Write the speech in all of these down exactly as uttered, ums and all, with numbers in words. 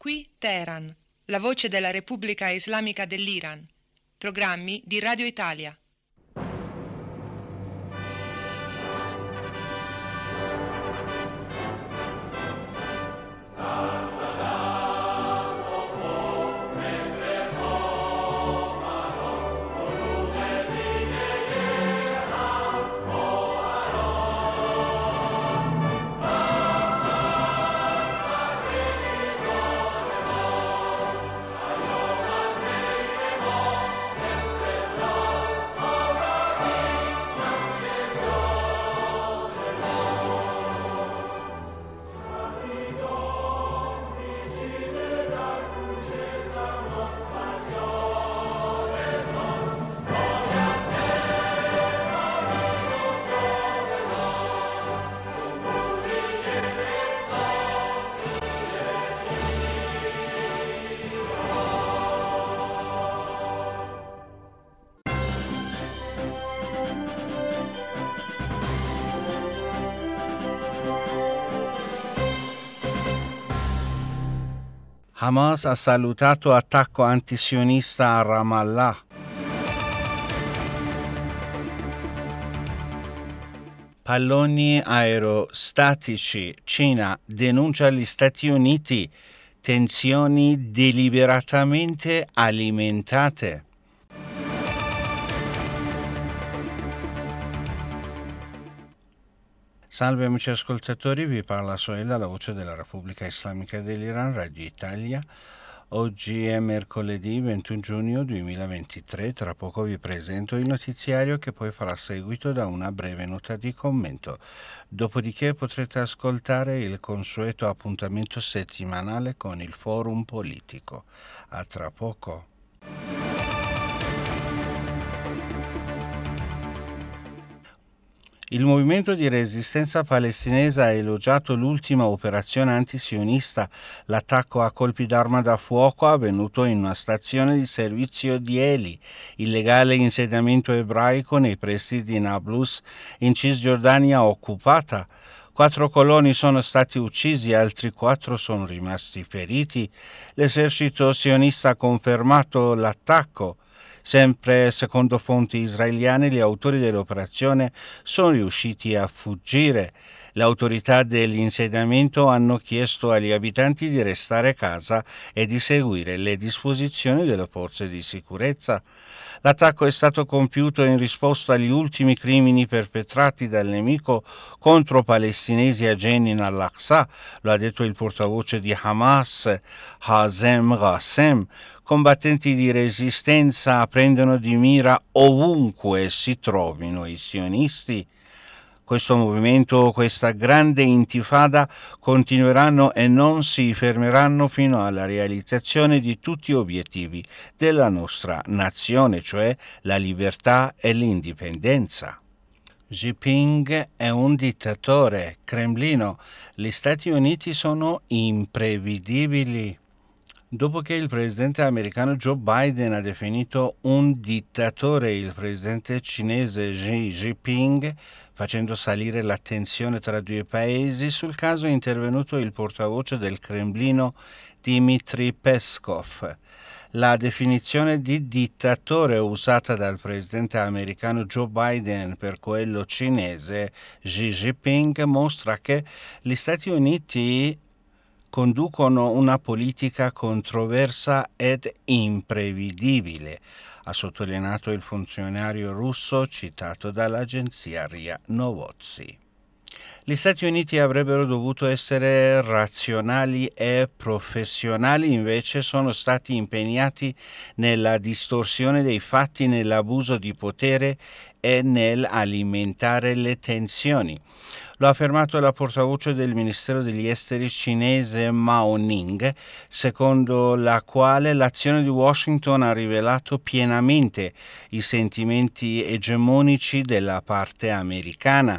Qui Teheran, la voce della Repubblica Islamica dell'Iran. Programmi di Radio Italia. Hamas ha salutato attacco antisionista a Ramallah. Palloni aerostatici. Cina denuncia gli Stati Uniti. Tensioni deliberatamente alimentate. Salve amici ascoltatori, vi parla Soela, la voce della Repubblica Islamica dell'Iran, Radio Italia. Oggi è mercoledì ventuno giugno duemilaventitré, tra poco vi presento il notiziario che poi farà seguito da una breve nota di commento. Dopodiché potrete ascoltare il consueto appuntamento settimanale con il Forum Politico. A tra poco. Il movimento di resistenza palestinese ha elogiato l'ultima operazione antisionista, l'attacco a colpi d'arma da fuoco avvenuto in una stazione di servizio di Eli, illegale insediamento ebraico nei pressi di Nablus, in Cisgiordania occupata. Quattro coloni sono stati uccisi, altri quattro sono rimasti feriti. L'esercito sionista ha confermato l'attacco. Sempre secondo fonti israeliane, gli autori dell'operazione sono riusciti a fuggire. Le autorità dell'insediamento hanno chiesto agli abitanti di restare a casa e di seguire le disposizioni delle forze di sicurezza. L'attacco è stato compiuto in risposta agli ultimi crimini perpetrati dal nemico contro palestinesi a Jenin al-Aqsa, lo ha detto il portavoce di Hamas, Hazem Ghassem. Combattenti di resistenza prendono di mira ovunque si trovino i sionisti. Questo movimento, questa grande intifada continueranno e non si fermeranno fino alla realizzazione di tutti gli obiettivi della nostra nazione, cioè la libertà e l'indipendenza. Xi Jinping è un dittatore. Cremlino. Gli Stati Uniti sono imprevedibili. Dopo che il presidente americano Joe Biden ha definito un dittatore il presidente cinese Xi Jinping, facendo salire la tensione tra i due paesi, sul caso è intervenuto il portavoce del Cremlino Dmitry Peskov. La definizione di dittatore usata dal presidente americano Joe Biden per quello cinese Xi Jinping mostra che gli Stati Uniti conducono una politica controversa ed imprevedibile, ha sottolineato il funzionario russo citato dall'agenzia R I A Novosti. Gli Stati Uniti avrebbero dovuto essere razionali e professionali, invece sono stati impegnati nella distorsione dei fatti, nell'abuso di potere e nell'alimentare le tensioni. Lo ha affermato la portavoce del Ministero degli Esteri cinese Mao Ning, secondo la quale l'azione di Washington ha rivelato pienamente i sentimenti egemonici della parte americana.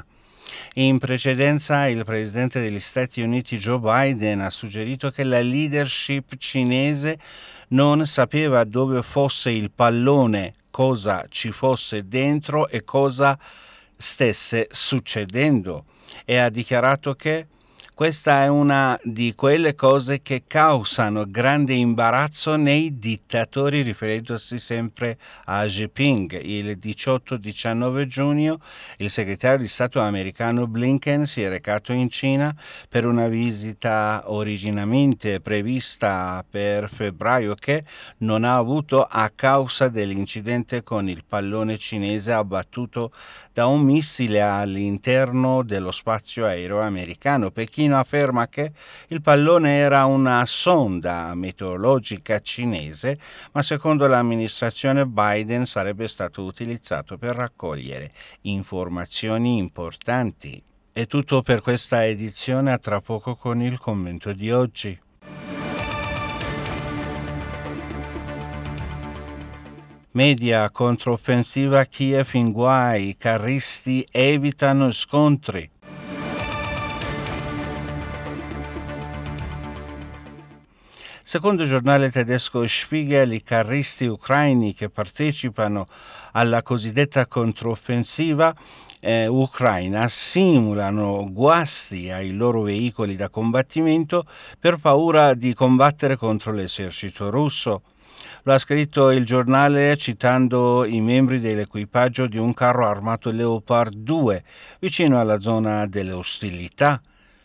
In precedenza il presidente degli Stati Uniti Joe Biden ha suggerito che la leadership cinese non sapeva dove fosse il pallone, cosa ci fosse dentro e cosa stesse succedendo, e ha dichiarato che Questa è una di quelle cose che causano grande imbarazzo nei dittatori, riferendosi sempre a Xi Jinping. Il diciotto diciannove giugno il segretario di Stato americano Blinken si è recato in Cina per una visita originariamente prevista per febbraio che non ha avuto a causa dell'incidente con il pallone cinese abbattuto da un missile all'interno dello spazio aereo americano. Pechino afferma che il pallone era una sonda meteorologica cinese, ma secondo l'amministrazione Biden sarebbe stato utilizzato per raccogliere informazioni importanti. È tutto per questa edizione, a tra poco con il commento di oggi. Media, controffensiva Kiev in guai, carristi evitano scontri. Secondo il giornale tedesco Spiegel, i carristi ucraini che partecipano alla cosiddetta controffensiva eh, ucraina simulano guasti ai loro veicoli da combattimento per paura di combattere contro l'esercito russo. Lo ha scritto il giornale citando i membri dell'equipaggio di un carro armato Leopard due vicino alla zona delle ostilità.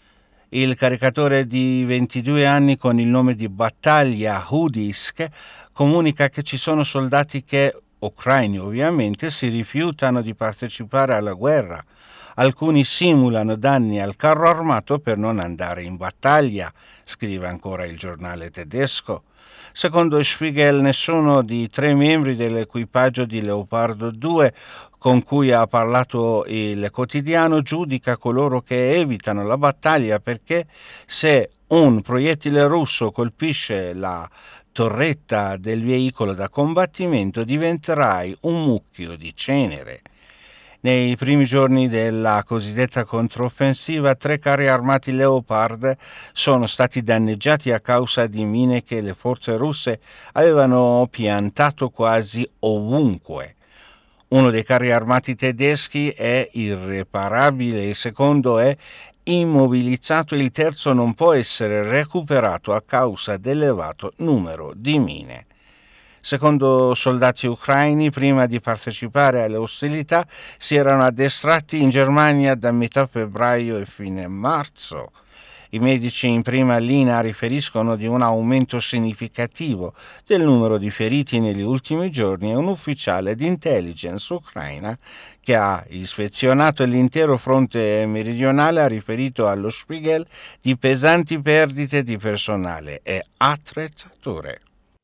Il caricatore di ventidue anni con il nome di Battaglia Hudisk comunica che ci sono soldati che, ucraini ovviamente, si rifiutano di partecipare alla guerra. Alcuni simulano danni al carro armato per non andare in battaglia, scrive ancora il giornale tedesco. Secondo Spiegel, nessuno di tre membri dell'equipaggio di Leopardo due con cui ha parlato il quotidiano giudica coloro che evitano la battaglia perché se un proiettile russo colpisce la torretta del veicolo da combattimento diventerai un mucchio di cenere. Nei primi giorni della cosiddetta controffensiva, tre carri armati Leopard sono stati danneggiati a causa di mine che le forze russe avevano piantato quasi ovunque. Uno dei carri armati tedeschi è irreparabile, il secondo è immobilizzato, il terzo non può essere recuperato a causa dell'elevato numero di mine. Secondo soldati ucraini, prima di partecipare alle ostilità, si erano addestrati in Germania da metà febbraio e fine marzo. I medici in prima linea riferiscono di un aumento significativo del numero di feriti negli ultimi giorni e un ufficiale di intelligence ucraina che ha ispezionato l'intero fronte meridionale ha riferito allo Spiegel di pesanti perdite di personale e attrezzature.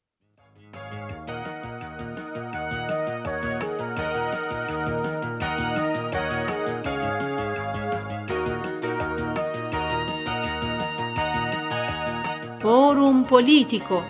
Forum politico.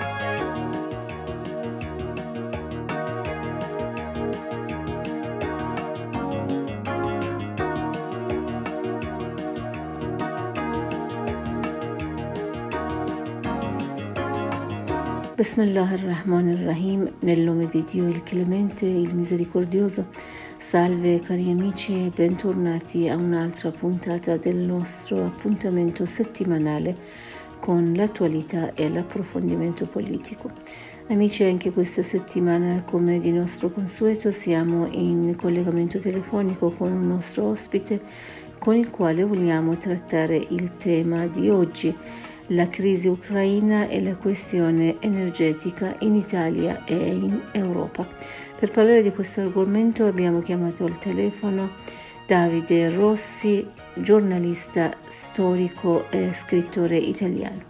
Bismillahirrahmanirrahim, nel nome di Dio il Clemente, il Misericordioso. Salve cari amici e bentornati a un'altra puntata del nostro appuntamento settimanale con l'attualità e l'approfondimento politico. Amici, anche questa settimana, come di nostro consueto, siamo in collegamento telefonico con un nostro ospite con il quale vogliamo trattare il tema di oggi, la crisi ucraina e la questione energetica in Italia e in Europa. Per parlare di questo argomento abbiamo chiamato al telefono Davide Rossi, giornalista, storico e scrittore italiano.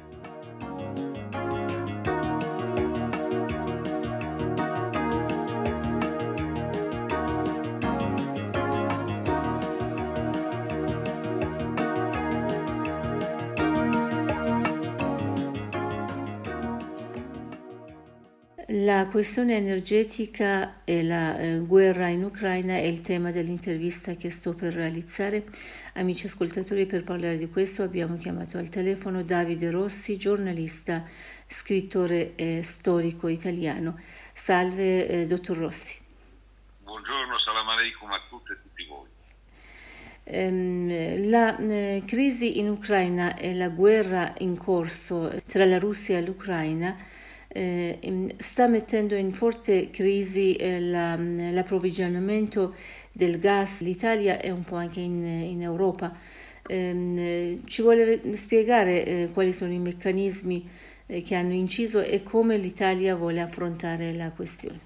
La questione energetica e la eh, guerra in Ucraina è il tema dell'intervista che sto per realizzare. Amici ascoltatori, per parlare di questo abbiamo chiamato al telefono Davide Rossi, giornalista, scrittore e storico italiano. Salve, eh, dottor Rossi. Buongiorno, salam alaikum a tutte e tutti voi. La eh, crisi in Ucraina e la guerra in corso tra la Russia e l'Ucraina eh, sta mettendo in forte crisi eh, la, l'approvvigionamento del gas. L'Italia è un po' anche in, in Europa. Eh, ci vuole spiegare eh, quali sono i meccanismi eh, che hanno inciso e come l'Italia vuole affrontare la questione?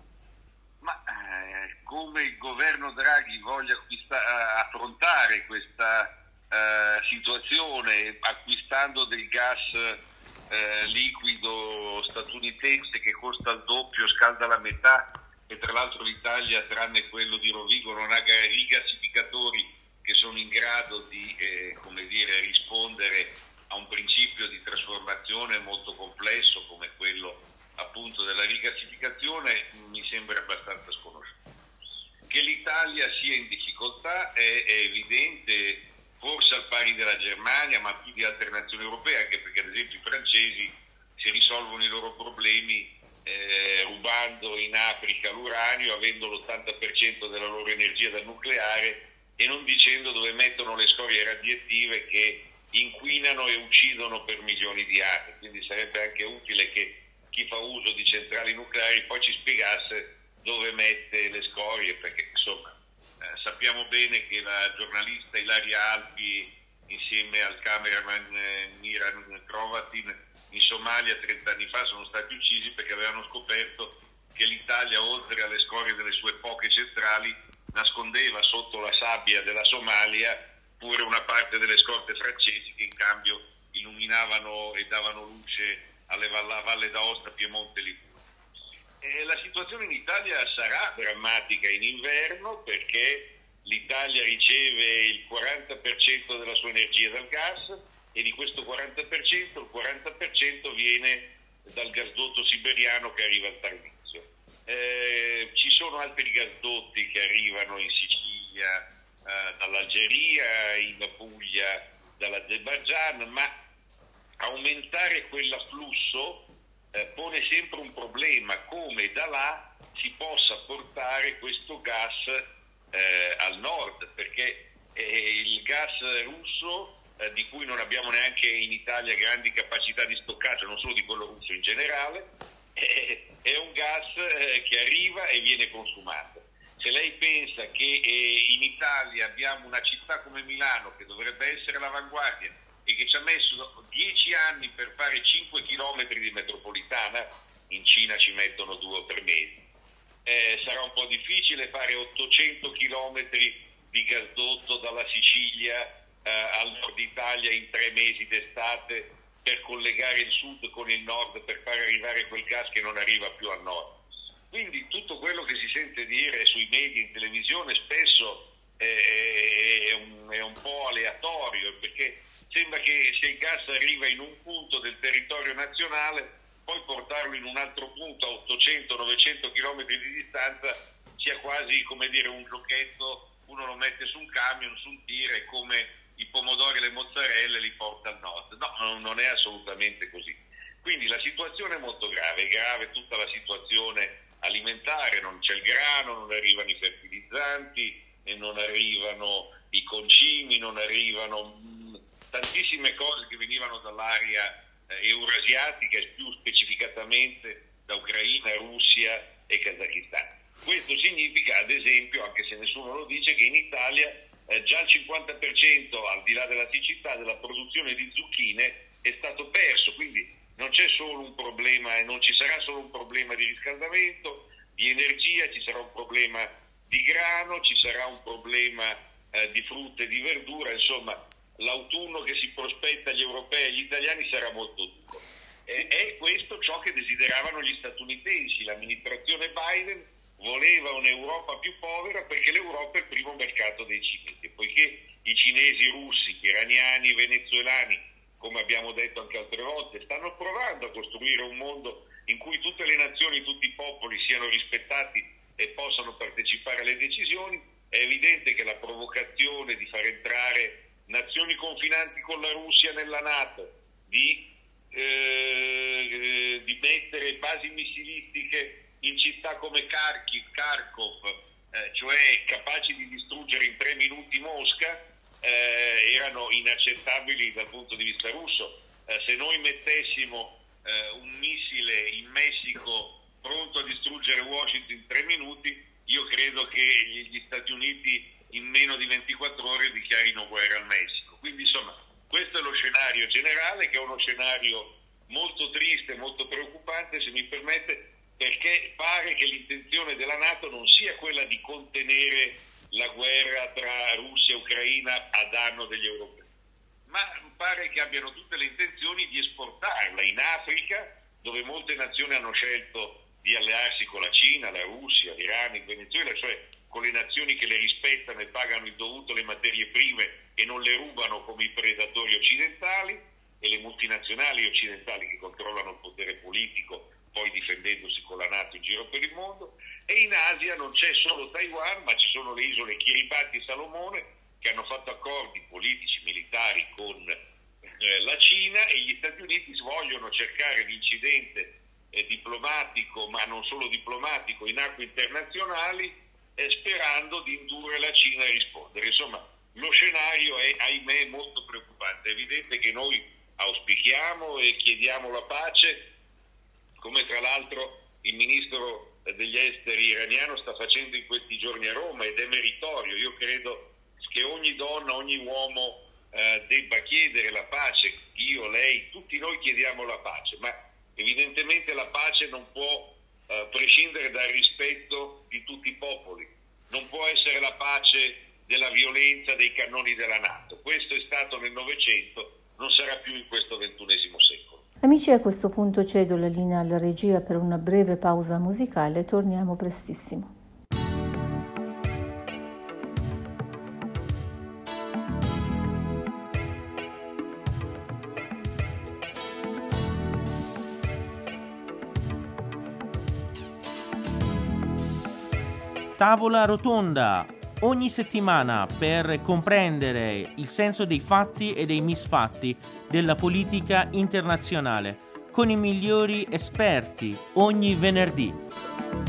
Come il governo Draghi voglia acquista- affrontare questa uh, situazione acquistando del gas uh, liquido statunitense che costa il doppio, scalda la metà, e tra l'altro l'Italia, tranne quello di Rovigo, non ha rigassificatori che sono in grado di eh, come dire, rispondere a un principio di trasformazione molto complesso come quello appunto della rigassificazione, mi sembra abbastanza sconosciuto. Che l'Italia sia in difficoltà è, è evidente, forse al pari della Germania, ma più di altre nazioni europee, anche perché ad esempio i francesi si risolvono i loro problemi eh, rubando in Africa l'uranio, avendo l'ottanta per cento della loro energia dal nucleare e non dicendo dove mettono le scorie radioattive che inquinano e uccidono per milioni di anni. Quindi sarebbe anche utile che chi fa uso di centrali nucleari poi ci spiegasse dove mette le scorie, perché insomma eh, sappiamo bene che la giornalista Ilaria Alpi insieme al cameraman eh, Miran Krovatin in Somalia trent'anni fa sono stati uccisi perché avevano scoperto che l'Italia, oltre alle scorie delle sue poche centrali, nascondeva sotto la sabbia della Somalia pure una parte delle scorte francesi che in cambio illuminavano e davano luce alle Valle, Valle d'Aosta, Piemonte e Liguria. E la situazione in Italia sarà drammatica in inverno perché l'Italia riceve il quaranta per cento della sua energia dal gas e di questo quaranta per cento il quaranta per cento viene dal gasdotto siberiano che arriva al Tarvisio. Eh, ci sono altri gasdotti che arrivano in Sicilia eh, dall'Algeria, in Puglia dall'Azerbaigian, ma aumentare quell'afflusso eh, pone sempre un problema, come da là si possa portare questo gas eh, al nord, perché eh, il gas russo, eh, di cui non abbiamo neanche in Italia grandi capacità di stoccaggio, non solo di quello russo in generale, eh, è un gas eh, che arriva e viene consumato. Se lei pensa che eh, in Italia abbiamo una città come Milano che dovrebbe essere l'avanguardia e che ci ha messo dieci anni per fare cinque chilometri di metropolitana, in Cina ci mettono due o tre mesi. Eh, sarà un po' difficile fare ottocento chilometri di gasdotto dalla Sicilia eh, al nord Italia in tre mesi d'estate per collegare il sud con il nord, per far arrivare quel gas che non arriva più al nord. Quindi tutto quello che si sente dire sui media, in televisione, spesso è, è, è, un, è un po' aleatorio, perché sembra che se il gas arriva in un punto del territorio nazionale, poi portarlo in un altro punto a ottocento novecento chilometri di distanza sia quasi, come dire, un giochetto, uno lo mette su un camion, su un tir e come i pomodori e le mozzarelle li porta al nord. No, non è assolutamente così. Quindi la situazione è molto grave, è grave tutta la situazione alimentare, non c'è il grano, non arrivano i fertilizzanti, e non arrivano i concimi, non arrivano mh, tantissime cose che venivano dall'area eh, eurasiatica e più specificatamente da Ucraina, Russia e Kazakistan. Questo significa, ad esempio, anche se nessuno lo dice, che in Italia eh, già il cinquanta per cento, al di là della siccità, della produzione di zucchine è stato perso, quindi non c'è solo un problema e non ci sarà solo un problema di riscaldamento, di energia, ci sarà un problema di grano, ci sarà un problema eh, di frutta e di verdura, insomma l'autunno che si prospetta agli europei e agli italiani sarà molto duro. E, è questo ciò che desideravano gli statunitensi. L'amministrazione Biden voleva un'Europa più povera perché l'Europa è il primo mercato dei cinesi, poiché i cinesi, russi, iraniani, venezuelani, come abbiamo detto anche altre volte, stanno provando a costruire un mondo in cui tutte le nazioni, tutti i popoli siano rispettati e possano partecipare alle decisioni. È evidente che la provocazione di far entrare nazioni confinanti con la Russia nella NATO, di, eh, di mettere basi missilistiche in città come Kharkiv, Kharkov, eh, cioè capaci di distruggere in tre minuti Mosca, eh, erano inaccettabili dal punto di vista russo. Eh, se noi mettessimo eh, un missile in Messico pronto a distruggere Washington in tre minuti, io credo che gli Stati Uniti in meno di ventiquattro ore dichiarino guerra al Messico. Quindi insomma questo è lo scenario generale, che è uno scenario molto triste, molto preoccupante, se mi permette, perché pare che l'intenzione della NATO non sia quella di contenere la guerra tra Russia e Ucraina a danno degli europei, ma pare che abbiano tutte le intenzioni di esportarla in Africa, dove molte nazioni hanno scelto di allearsi con la Cina, la Russia, l'Iran, il Venezuela, cioè con le nazioni che le rispettano e pagano il dovuto le materie prime e non le rubano come i predatori occidentali e le multinazionali occidentali che controllano il potere politico, poi difendendosi con la NATO in giro per il mondo. E in Asia non c'è solo Taiwan, ma ci sono le isole Kiribati e Salomone, che hanno fatto accordi politici, militari con eh, la Cina, e gli Stati Uniti vogliono cercare l'incidente eh, diplomatico, ma non solo diplomatico, in acque internazionali, eh, sperando di indurre la Cina a rispondere. Insomma, lo scenario è, ahimè, molto preoccupante. È evidente che noi auspichiamo e chiediamo la pace, come tra l'altro il ministro degli esteri iraniano sta facendo in questi giorni a Roma, ed è meritorio. Io credo che ogni donna, ogni uomo eh, debba chiedere la pace. Io, lei, tutti noi chiediamo la pace, ma evidentemente la pace non può eh, prescindere dal rispetto di tutti i popoli, non può essere la pace della violenza, dei cannoni della NATO. Questo è stato nel Novecento, non sarà più in questo ventunesimo secolo. Amici, a questo punto cedo la linea alla regia per una breve pausa musicale, torniamo prestissimo. Tavola rotonda, ogni settimana per comprendere il senso dei fatti e dei misfatti della politica internazionale, con i migliori esperti, ogni venerdì.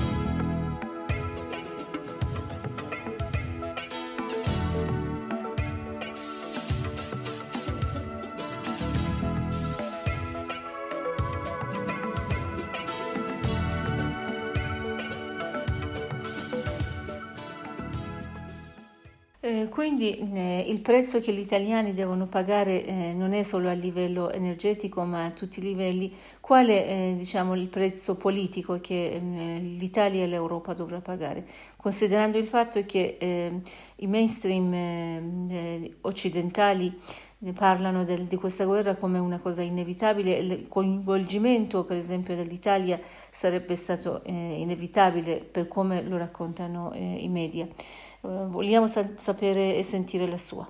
Eh, quindi eh, il prezzo che gli italiani devono pagare eh, non è solo a livello energetico, ma a tutti i livelli. Quale è eh, diciamo, il prezzo politico che eh, l'Italia e l'Europa dovrà pagare, considerando il fatto che eh, i mainstream eh, occidentali parlano del, di questa guerra come una cosa inevitabile? Il coinvolgimento, per esempio, dell'Italia sarebbe stato eh, inevitabile per come lo raccontano eh, i media. Uh, vogliamo sa- sapere e sentire la sua.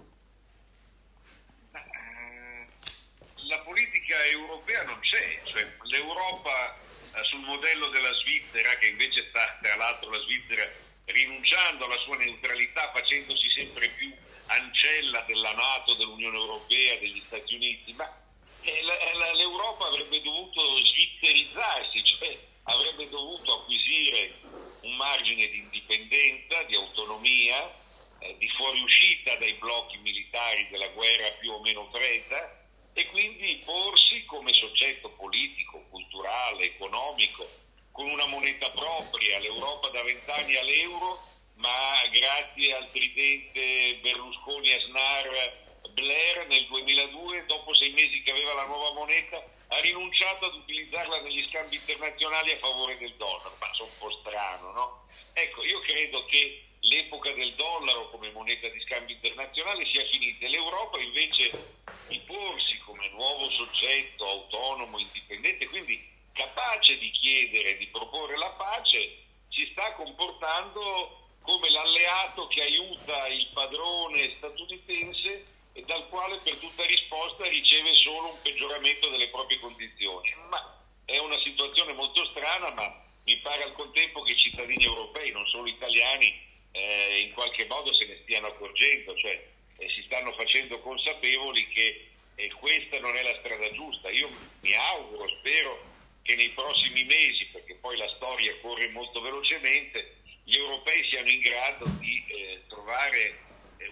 La politica europea non c'è, cioè l'Europa eh, sul modello della Svizzera, che invece sta, tra l'altro, la Svizzera rinunciando alla sua neutralità, facendosi sempre più ancella della NATO, dell'Unione Europea, degli Stati Uniti, ma eh, la, la, l'Europa avrebbe dovuto svizzerizzarsi, cioè avrebbe dovuto acquisire un margine di indipendenza, di autonomia, eh, di fuoriuscita dai blocchi militari della guerra più o meno fredda, e quindi porsi come soggetto politico, culturale, economico, con una moneta propria. L'Europa da vent'anni all'euro, ma grazie al tridente Berlusconi-Aznar-Blair nel duemiladue, dopo sei mesi che aveva la nuova moneta, ha rinunciato ad utilizzarla negli scambi internazionali a favore del dollaro. Ma sono un po' strano, no? Ecco, io credo che l'epoca del dollaro come moneta di scambio internazionale sia finita. L'Europa invece di porsi come nuovo soggetto autonomo, indipendente, quindi capace di chiedere, di proporre la pace, si sta comportando come l'alleato che aiuta il padrone statunitense e dal quale per tutta risposta riceve solo un peggioramento delle proprie condizioni. Ma è una situazione molto strana, ma mi pare al contempo che i cittadini europei, non solo italiani, eh, in qualche modo se ne stiano accorgendo, cioè eh, si stanno facendo consapevoli che eh, questa non è la strada giusta. Io mi auguro, spero che nei prossimi mesi, perché poi la storia corre molto velocemente, gli europei siano in grado di eh, trovare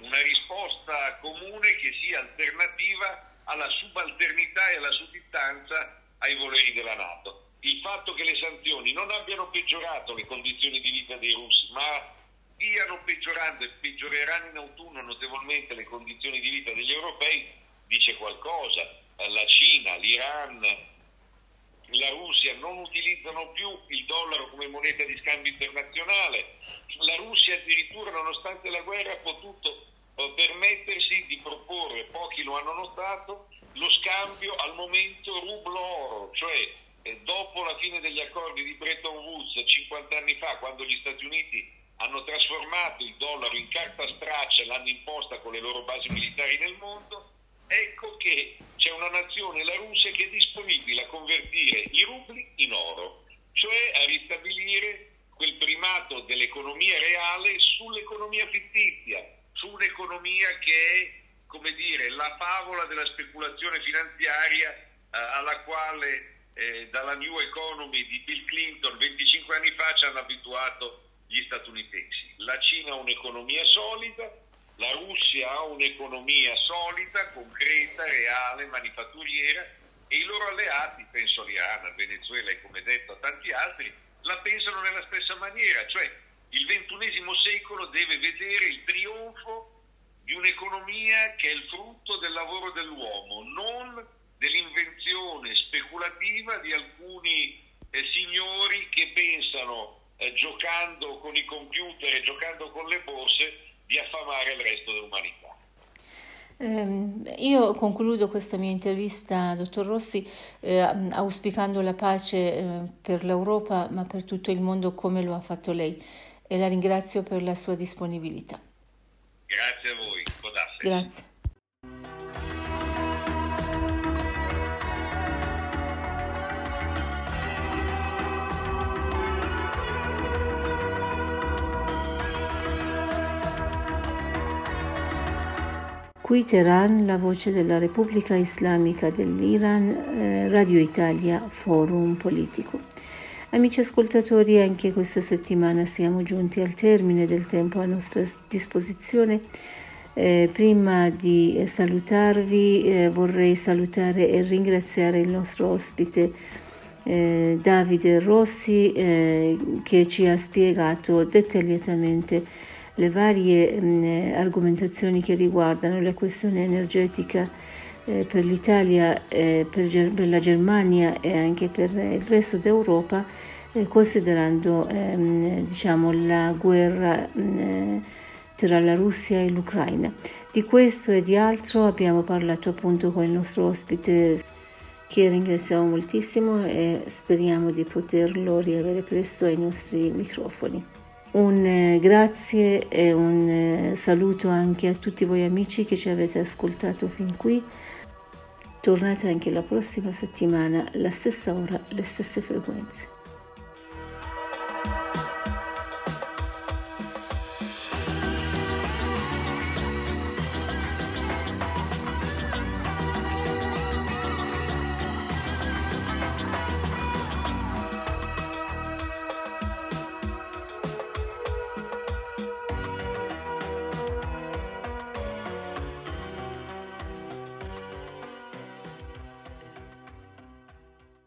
una risposta comune che sia alternativa alla subalternità e alla sudditanza ai voleri della NATO. Il fatto che le sanzioni non abbiano peggiorato le condizioni di vita dei russi, ma stiano peggiorando e peggioreranno in autunno notevolmente le condizioni di vita degli europei, dice qualcosa. La Cina, l'Iran, la Russia non utilizzano più il dollaro come moneta di scambio internazionale. La Russia addirittura, nonostante la guerra, ha potuto eh, permettersi di proporre, pochi lo hanno notato, lo scambio al momento rublo-oro, cioè eh, dopo la fine degli accordi di Bretton Woods cinquanta anni fa, quando gli Stati Uniti hanno trasformato il dollaro in carta straccia e l'hanno imposta con le loro basi militari nel mondo, ecco che c'è una nazione, la Russia, che è disponibile a convertire i rubli in oro, cioè a ristabilire quel primato dell'economia reale sull'economia fittizia, su un'economia che è, come dire, la favola della speculazione finanziaria eh, alla quale eh, dalla New Economy di Bill Clinton venticinque anni fa ci hanno abituato gli statunitensi. La Cina ha un'economia solida, la Russia ha un'economia solida, concreta, reale, manifatturiera, e i loro alleati, penso all'Iran, al Venezuela e come detto a tanti altri, la pensano nella stessa maniera, cioè il ventunesimo secolo deve vedere il trionfo di un'economia che è il frutto del lavoro dell'uomo, non dell'invenzione speculativa di alcuni eh, signori che pensano, eh, giocando con i computer e giocando con le borse, di affamare il resto dell'umanità. Eh, io concludo questa mia intervista, dottor Rossi, eh, auspicando la pace eh, per l'Europa, ma per tutto il mondo, come lo ha fatto lei, e la ringrazio per la sua disponibilità. Grazie a voi. Grazie. Qui Teheran, la voce della Repubblica Islamica dell'Iran, eh, Radio Italia, Forum Politico. Amici ascoltatori, anche questa settimana siamo giunti al termine del tempo a nostra disposizione. Eh, prima di salutarvi eh, vorrei salutare e ringraziare il nostro ospite eh, Davide Rossi eh, che ci ha spiegato dettagliatamente le varie mh, argomentazioni che riguardano la questione energetica eh, per l'Italia, eh, per, Ger- per la Germania e anche per il resto d'Europa, eh, considerando ehm, diciamo la guerra mh, tra la Russia e l'Ucraina. Di questo e di altro abbiamo parlato appunto con il nostro ospite, che ringraziamo moltissimo e speriamo di poterlo riavere presto ai nostri microfoni. Un eh, grazie e un eh, saluto anche a tutti voi amici che ci avete ascoltato fin qui. Tornate anche la prossima settimana, la stessa ora, le stesse frequenze.